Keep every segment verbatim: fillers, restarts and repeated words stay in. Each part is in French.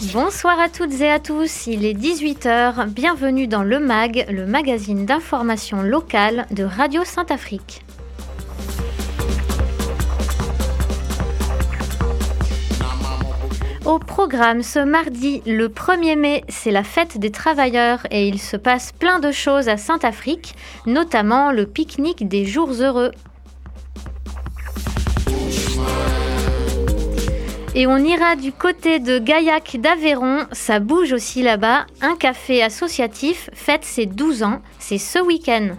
Bonsoir à toutes et à tous, il est dix-huit heures, bienvenue dans Le Mag, le magazine d'information locale de Radio Saint-Afrique. Au programme ce mardi, le premier mai, c'est la fête des travailleurs et il se passe plein de choses à Saint-Afrique, notamment le pique-nique des jours heureux. Et on ira du côté de Gaillac d'Aveyron, ça bouge aussi là-bas. Un café associatif fête ses douze ans, c'est ce week-end.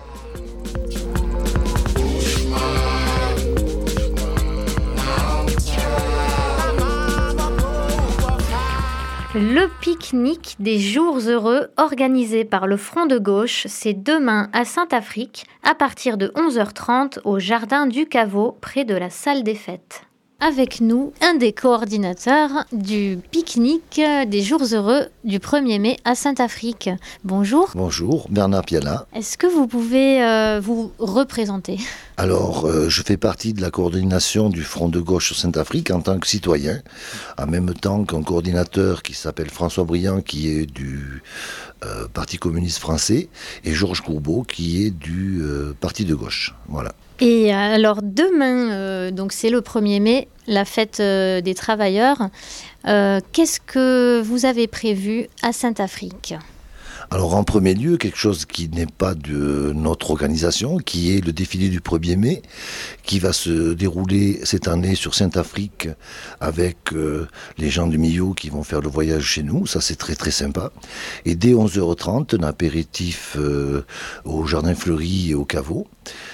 Le pique-nique des jours heureux organisé par le Front de Gauche, c'est demain à Saint-Afrique, à partir de onze heures trente au jardin du Caveau, près de la salle des fêtes. Avec nous, un des coordinateurs du pique-nique des jours heureux du premier mai à Saint-Afrique. Bonjour. Bonjour, Bernard Piala. Est-ce que vous pouvez euh, vous représenter ? Alors, euh, je fais partie de la coordination du Front de Gauche sur Saint-Afrique en tant que citoyen, en même temps qu'un coordinateur qui s'appelle François Briand, qui est du euh, Parti communiste français, et Georges Courbeau, qui est du euh, Parti de gauche. Voilà. Et alors demain, euh, donc c'est le premier mai, la fête euh, des travailleurs. Euh, qu'est-ce que vous avez prévu à Saint-Afrique ? Alors en premier lieu, quelque chose qui n'est pas de notre organisation, qui est le défilé du premier mai, qui va se dérouler cette année sur Saint-Afrique avec euh, les gens du Millau qui vont faire le voyage chez nous. Ça, c'est très très sympa. Et dès onze heures trente, un apéritif euh, au Jardin Fleuri et au Caveau,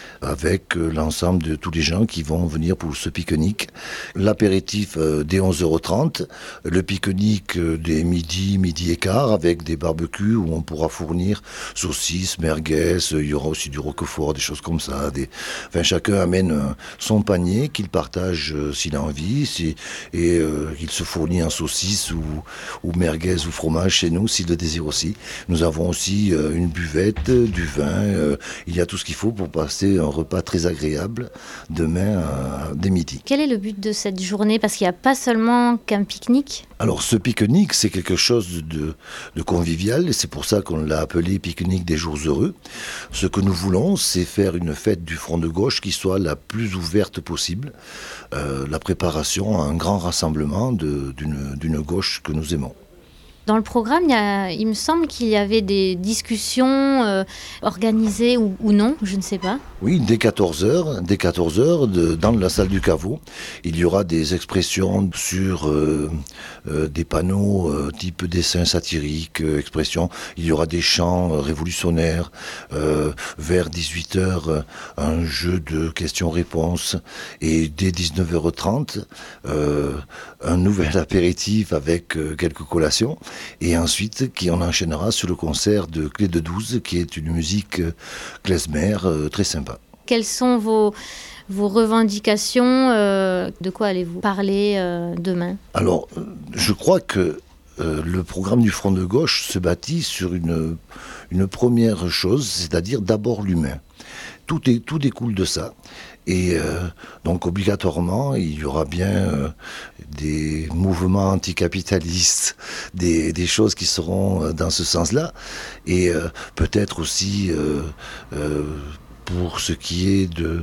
avec euh, l'ensemble de tous les gens qui vont venir pour ce pique-nique. L'apéritif euh, dès onze heures trente, le pique-nique euh, dès midi, midi et quart, avec des barbecues où on pourra fournir saucisses, merguez, euh, il y aura aussi du roquefort, des choses comme ça. Des... Enfin, chacun amène euh, son panier qu'il partage euh, s'il a envie, si... et euh, il se fournit en saucisses ou, ou merguez ou fromage chez nous s'il le désire aussi. Nous avons aussi euh, une buvette, euh, du vin, euh, il y a tout ce qu'il faut pour passer un repas très agréable demain à, dès midi. Quel est le but de cette journée ? Parce qu'il n'y a pas seulement qu'un pique-nique. Alors ce pique-nique, c'est quelque chose de, de convivial et c'est pour ça qu'on l'a appelé pique-nique des jours heureux. Ce que nous voulons, c'est faire une fête du Front de Gauche qui soit la plus ouverte possible. Euh, la préparation à un grand rassemblement de, d'une, d'une gauche que nous aimons. Dans le programme, il, y a, il me semble qu'il y avait des discussions euh, organisées ou, ou non, je ne sais pas. Oui, dès quatorze heures, dès quatorze heures, de, dans la salle du Caveau, il y aura des expressions sur euh, euh, des panneaux euh, type dessin satirique, euh, expressions. Il y aura des chants euh, révolutionnaires. Euh, vers dix-huit heures, euh, un jeu de questions-réponses. Et dès dix-neuf heures trente, euh, un nouvel apéritif avec euh, quelques collations. Et ensuite, qui en enchaînera sur le concert de Clé de douze, qui est une musique euh, klezmer euh, très sympa. Quelles sont vos, vos revendications euh, De quoi allez-vous parler euh, demain ? Alors, je crois que euh, le programme du Front de Gauche se bâtit sur une, une première chose, c'est-à-dire d'abord l'humain. Tout, est, tout découle de ça. Et euh, donc obligatoirement, il y aura bien euh, des mouvements anticapitalistes, des, des choses qui seront euh, dans ce sens-là. Et euh, peut-être aussi... Euh, euh, pour ce qui est de,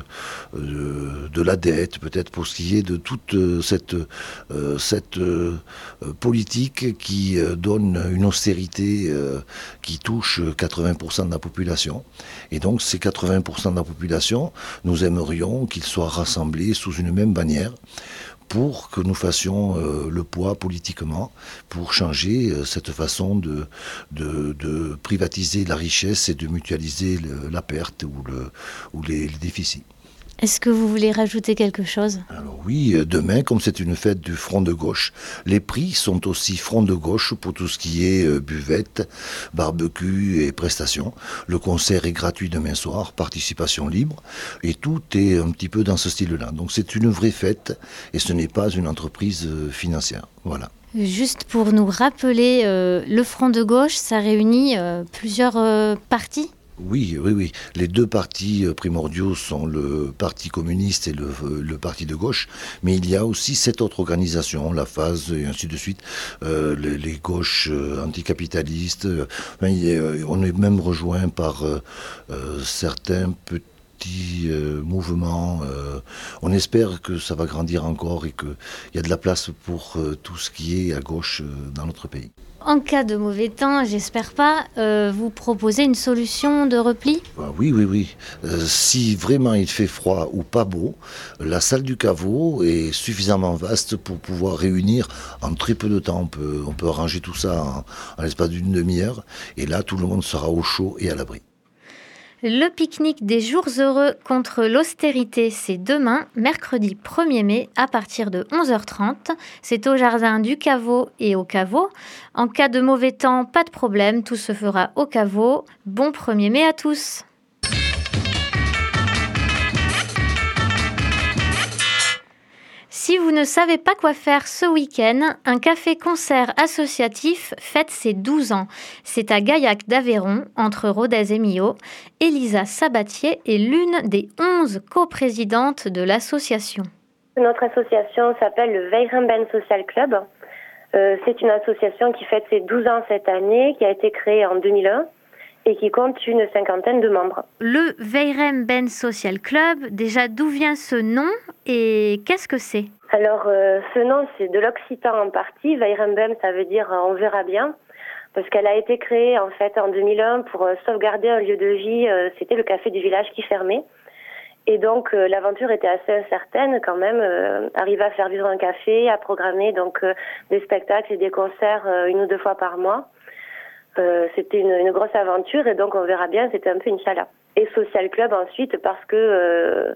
de, de la dette, peut-être pour ce qui est de toute cette, euh, cette euh, politique qui euh, donne une austérité euh, qui touche quatre-vingts pour cent de la population. Et donc ces quatre-vingts pour cent de la population, nous aimerions qu'ils soient rassemblés sous une même bannière pour que nous fassions euh, le poids politiquement, pour changer euh, cette façon de, de, de privatiser la richesse et de mutualiser le, la perte ou, le, ou les, les déficits. Est-ce que vous voulez rajouter quelque chose ? Alors oui, demain, comme c'est une fête du Front de Gauche, les prix sont aussi Front de Gauche pour tout ce qui est euh, buvette, barbecue et prestations. Le concert est gratuit demain soir, participation libre, et tout est un petit peu dans ce style-là. Donc c'est une vraie fête, et ce n'est pas une entreprise euh, financière. Voilà. Juste pour nous rappeler, euh, le Front de Gauche, ça réunit euh, plusieurs euh, partis ? Oui, oui, oui. Les deux partis primordiaux sont le Parti communiste et le, le Parti de gauche, mais il y a aussi sept autres organisations, la F A S et ainsi de suite, euh, les, les gauches euh, anticapitalistes. Euh, enfin, il y a- on est même rejoint par euh, euh, certains petits euh, mouvements. Euh, on espère que ça va grandir encore et qu'il y a de la place pour euh, tout ce qui est à gauche euh, dans notre pays. En cas de mauvais temps, j'espère pas, euh, vous proposez une solution de repli ? Ah oui, oui, oui. Euh, si vraiment il fait froid ou pas beau, la salle du caveau est suffisamment vaste pour pouvoir réunir en très peu de temps. On peut, on peut arranger tout ça en, en l'espace d'une demi-heure. Et là, tout le monde sera au chaud et à l'abri. Le pique-nique des jours heureux contre l'austérité, c'est demain, mercredi premier mai, à partir de onze heures trente. C'est au jardin du caveau et au caveau. En cas de mauvais temps, pas de problème, tout se fera au caveau. Bon premier mai à tous! Si vous ne savez pas quoi faire ce week-end, un café-concert associatif fête ses douze ans. C'est à Gaillac d'Aveyron, entre Rodez et Millau. Elisa Sabatier est l'une des onze coprésidentes de l'association. Notre association s'appelle le Weiremben Social Club. Euh, c'est une association qui fête ses douze ans cette année, qui a été créée en deux mille un et qui compte une cinquantaine de membres. Le Weiremben Social Club, déjà d'où vient ce nom et qu'est-ce que c'est ? Alors, euh, ce nom, c'est de l'occitan en partie. Weiremben, ça veut dire euh, on verra bien, parce qu'elle a été créée en fait en deux mille un pour euh, sauvegarder un lieu de vie. Euh, c'était le café du village qui fermait. Et donc, euh, l'aventure était assez incertaine quand même. Euh, arriver à faire vivre un café, à programmer donc euh, des spectacles et des concerts euh, une ou deux fois par mois. Euh, c'était une, une grosse aventure et donc on verra bien, c'était un peu Inch'Allah. Et Social Club ensuite parce que euh,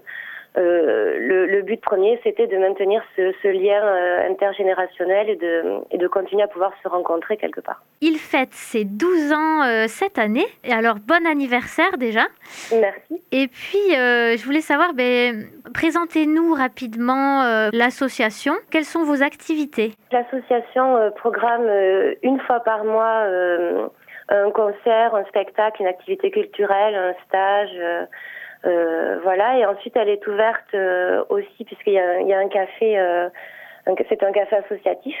euh, le, le but premier c'était de maintenir ce, ce lien euh, intergénérationnel et de, et de continuer à pouvoir se rencontrer quelque part. Il fête ses douze ans euh, cette année, et alors bon anniversaire déjà. Merci. Et puis euh, je voulais savoir, ben, présentez-nous rapidement euh, l'association, quelles sont vos activités ? L'association euh, programme euh, une fois par mois euh, un concert, un spectacle, une activité culturelle, un stage, euh, euh, voilà. Et ensuite, elle est ouverte euh, aussi puisqu'il y a, il y a un café, euh, un, c'est un café associatif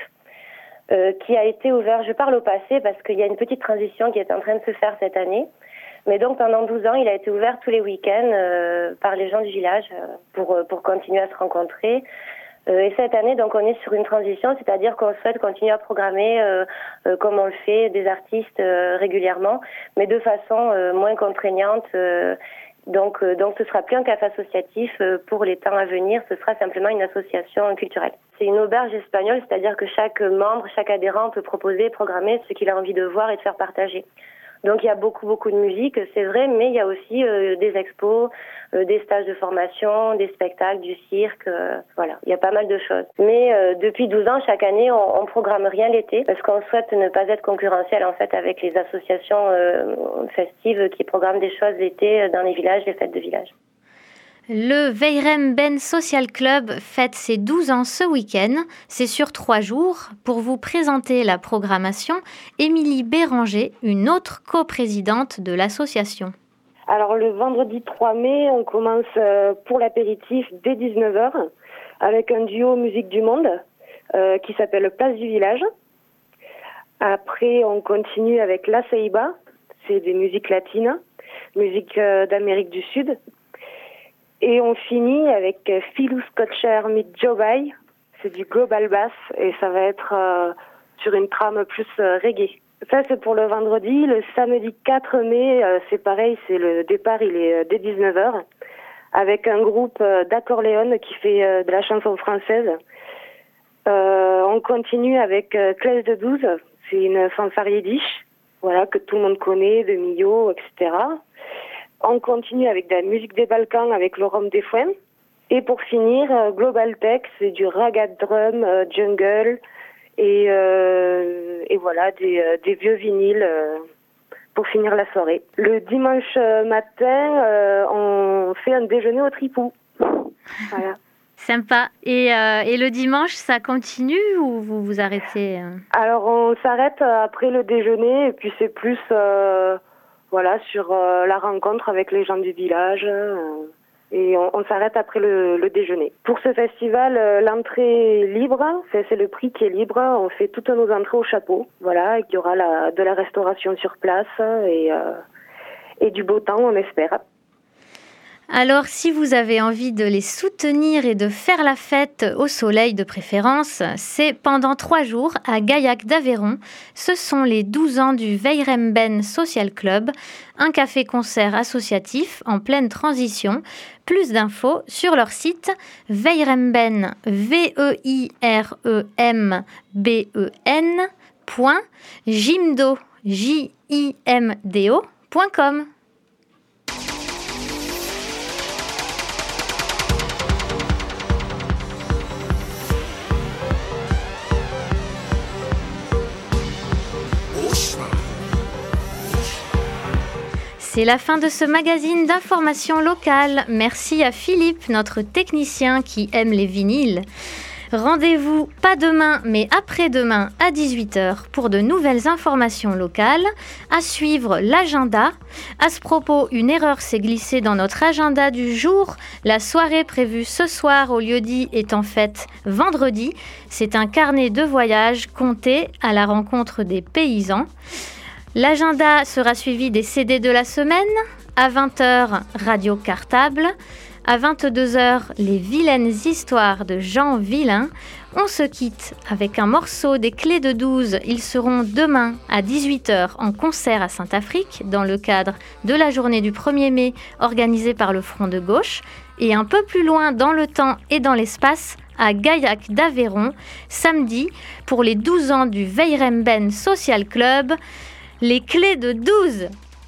euh, qui a été ouvert. Je parle au passé parce qu'il y a une petite transition qui est en train de se faire cette année. Mais donc pendant douze ans, il a été ouvert tous les week-ends euh, par les gens du village euh, pour pour continuer à se rencontrer. Euh, et cette année, donc, on est sur une transition, c'est-à-dire qu'on souhaite continuer à programmer, euh, euh, comme on le fait, des artistes euh, régulièrement, mais de façon euh, moins contraignante. Euh, donc, euh, donc, ce sera plus un café associatif euh, pour les temps à venir. Ce sera simplement une association culturelle. C'est une auberge espagnole, c'est-à-dire que chaque membre, chaque adhérent peut proposer, programmer ce qu'il a envie de voir et de faire partager. Donc il y a beaucoup beaucoup de musique, c'est vrai, mais il y a aussi euh, des expos, euh, des stages de formation, des spectacles, du cirque, euh, voilà, il y a pas mal de choses. Mais euh, depuis douze ans, chaque année, on, on programme rien l'été parce qu'on souhaite ne pas être concurrentiel en fait avec les associations euh, festives qui programment des choses l'été dans les villages, les fêtes de village. Le Weiremben Social Club fête ses douze ans ce week-end. C'est sur trois jours. Pour vous présenter la programmation, Émilie Béranger, une autre coprésidente de l'association. Alors le vendredi trois mai, on commence pour l'apéritif dès dix-neuf heures avec un duo musique du monde euh, qui s'appelle Place du Village. Après, on continue avec La Ceiba, c'est des musiques latines, musique euh, d'Amérique du Sud. Et on finit avec Philou Scotcher meet Joe Bye, c'est du global bass et ça va être euh, sur une trame plus euh, reggae. Ça c'est pour le vendredi. Le samedi quatre mai, euh, c'est pareil, c'est le départ, il est euh, dès dix-neuf heures avec un groupe euh, d'accordéon qui fait euh, de la chanson française. Euh, on continue avec euh, Classe de douze, c'est une fanfare yiddish, voilà, que tout le monde connaît, de Millau, et cetera. On continue avec de la musique des Balkans avec le Rhum des Fouens. Et pour finir, euh, Global Tech, c'est du ragga drum, euh, jungle et, euh, et voilà, des, euh, des vieux vinyles euh, pour finir la soirée. Le dimanche matin, euh, on fait un déjeuner au tripou. Voilà. Sympa. Et, euh, et le dimanche, ça continue ou vous vous arrêtez euh... Alors, on s'arrête après le déjeuner et puis c'est plus... Euh, voilà, sur euh, la rencontre avec les gens du village. Euh, et on, on s'arrête après le, le déjeuner. Pour ce festival, euh, l'entrée est libre, c'est, c'est le prix qui est libre. On fait toutes nos entrées au chapeau, voilà, et qu'il y aura la, de la restauration sur place et, euh, et du beau temps, on espère. Alors, si vous avez envie de les soutenir et de faire la fête au soleil de préférence, c'est pendant trois jours à Gaillac d'Aveyron. Ce sont les douze ans du Veyremben Social Club, un café-concert associatif en pleine transition. Plus d'infos sur leur site Veyremben, V E I R E M B E N, point, jimdo, J I M D O, point com. C'est la fin de ce magazine d'information locale. Merci à Philippe, notre technicien qui aime les vinyles. Rendez-vous pas demain, mais après-demain à dix-huit heures pour de nouvelles informations locales. À suivre l'agenda. À ce propos, une erreur s'est glissée dans notre agenda du jour. La soirée prévue ce soir au lieu-dit est en fait vendredi. C'est un carnet de voyage compté à la rencontre des paysans. L'agenda sera suivi des C D de la semaine. À vingt heures, Radio Cartable. À vingt-deux heures, les vilaines histoires de Jean Villain. On se quitte avec un morceau des Clés de douze. Ils seront demain à dix-huit heures en concert à Saint-Affrique dans le cadre de la journée du premier mai organisée par le Front de Gauche. Et un peu plus loin dans le temps et dans l'espace, à Gaillac d'Aveyron, samedi, pour les douze ans du Veyremben Social Club. Les Clés de douze.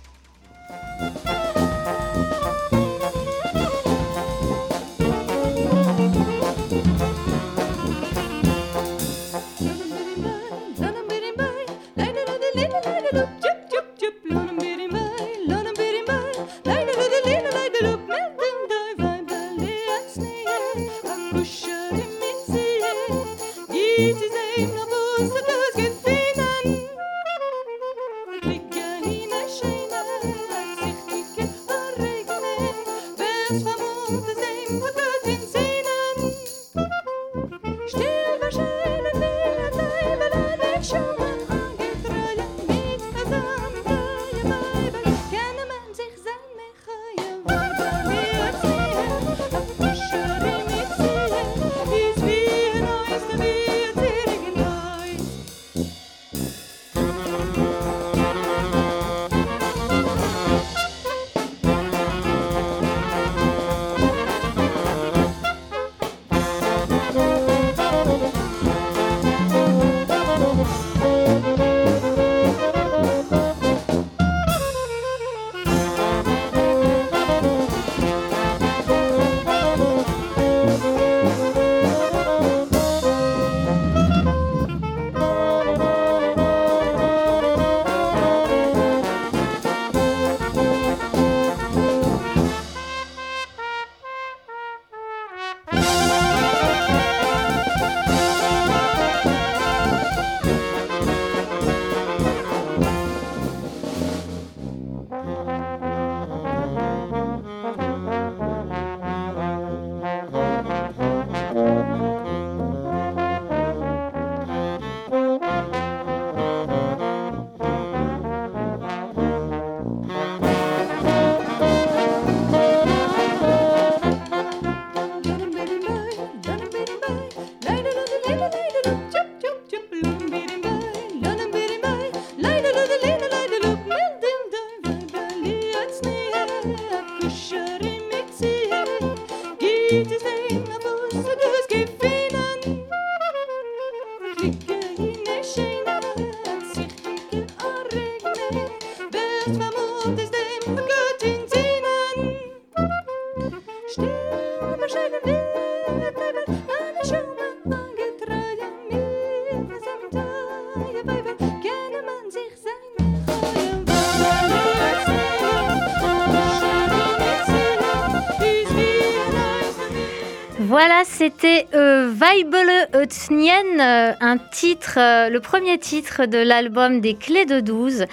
Voilà, c'était euh, Weibele Ötnien, euh, un titre, euh, le premier titre de l'album des Clés de douze.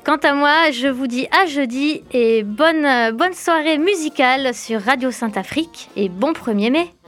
Quant à moi, je vous dis à jeudi et bonne, bonne soirée musicale sur Radio Sainte-Afrique et bon premier mai.